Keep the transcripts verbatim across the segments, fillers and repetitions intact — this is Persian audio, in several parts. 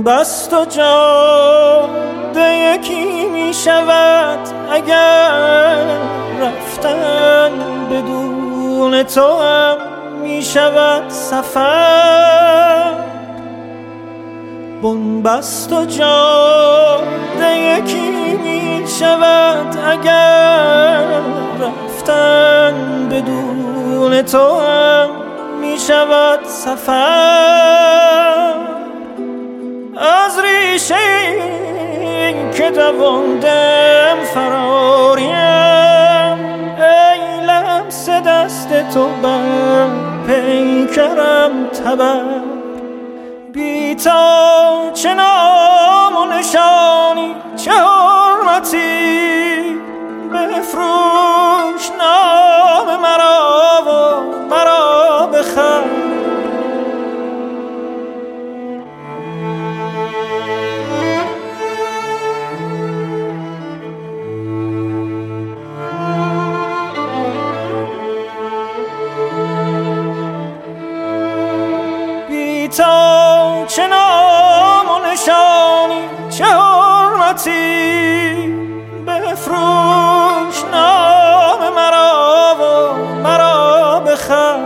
بست و جاده یکی می شود اگر رفتن بدون تو هم می شود سفر. بنبست و جاده یکی می شود اگر رفتن بدون تو هم می شود سفر. از ریشه این که دواندم فراریم، ای لمس دست تو بر پیکرم تبر. بی تا چه نام و نشانی چه حرمتی، بفروش نام مرا و مرا بخر. بی تا چه نام و نشانی چه حرمتی، بفروش نام مرا و مرا بخر.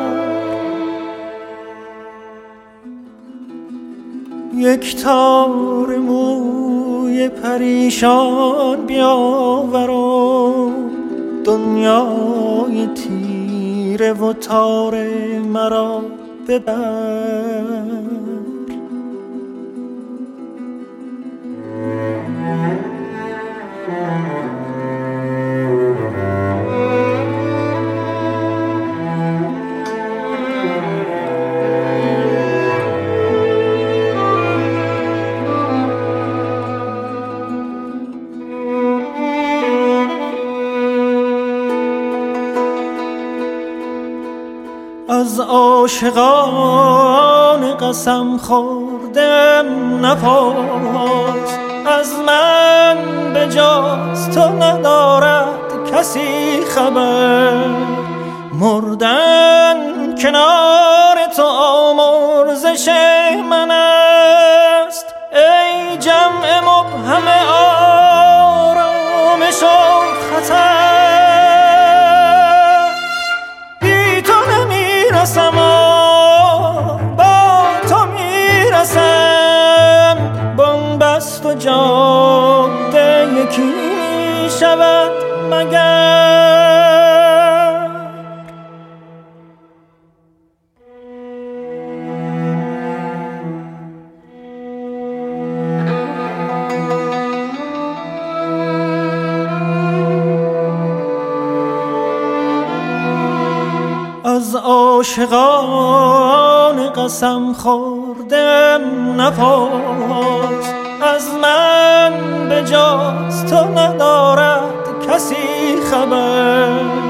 یک تار موی پریشان بیاور و دنیای تیره و تار مرا ببر. از عاشقان قسم خوردم نپرس، از من به جز تو ندارد کسی خبر. مردن کنار تو آمرزش من است، ای جمع مبهم آرامش و خطر. میرسم با تو میرسم، بنبست و جاده یکی می شود مگر. از عاشقان قسم خوردم نپرس، از من به جز تو ندارد کسی خبر.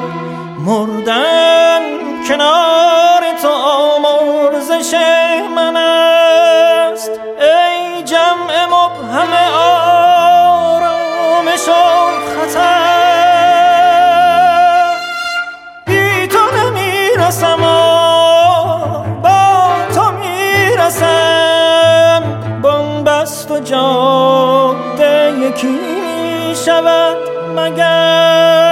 مردن کنار تو آمرزش من است، ای جمع مبهم آرامش و خطر. با تو میرسم، بنبست و جاده یکی می شود مگر.